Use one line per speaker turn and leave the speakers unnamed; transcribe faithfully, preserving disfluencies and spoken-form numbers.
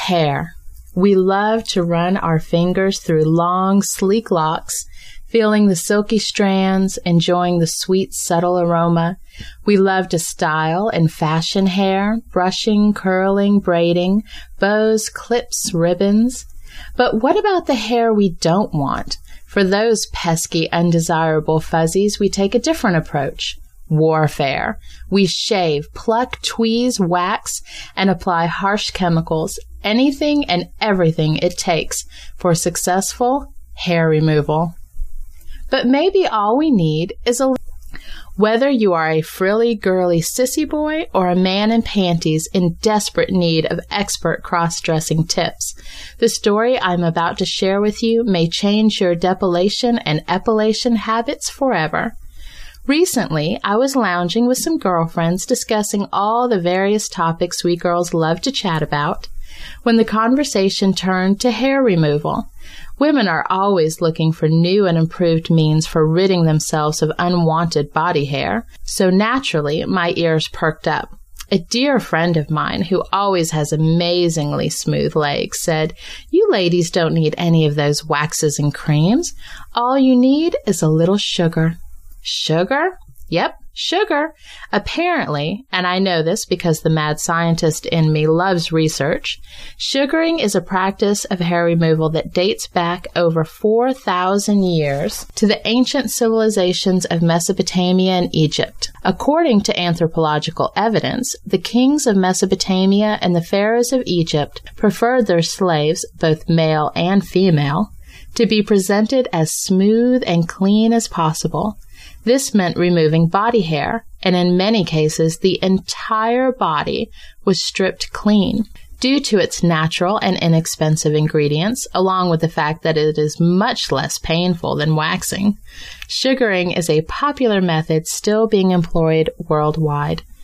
Hair. We love to run our fingers through long, sleek locks, feeling the silky strands, enjoying the sweet, subtle aroma. We love to style and fashion hair, brushing, curling, braiding, bows, clips, ribbons. But what about the hair we don't want? For those pesky, undesirable fuzzies, we take a different approach. Warfare. We shave, pluck, tweeze, wax, and apply harsh chemicals, anything and everything it takes for successful hair removal. But maybe all we need is a... Whether you are a frilly, girly sissy boy or a man in panties in desperate need of expert cross-dressing tips, the story I'm about to share with you may change your depilation and epilation habits forever. Recently, I was lounging with some girlfriends discussing all the various topics we girls love to chat about, when the conversation turned to hair removal. Women are always looking for new and improved means for ridding themselves of unwanted body hair, so naturally my ears perked up. A dear friend of mine, who always has amazingly smooth legs, said, "You ladies don't need any of those waxes and creams. All you need is a little sugar." Sugar? Yep, sugar. Apparently, and I know this because the mad scientist in me loves research, sugaring is a practice of hair removal that dates back over four thousand years to the ancient civilizations of Mesopotamia and Egypt. According to anthropological evidence, the kings of Mesopotamia and the pharaohs of Egypt preferred their slaves, both male and female, to be presented as smooth and clean as possible. This meant removing body hair, and in many cases, the entire body was stripped clean. Due to its natural and inexpensive ingredients, along with the fact that it is much less painful than waxing, sugaring is a popular method still being employed worldwide.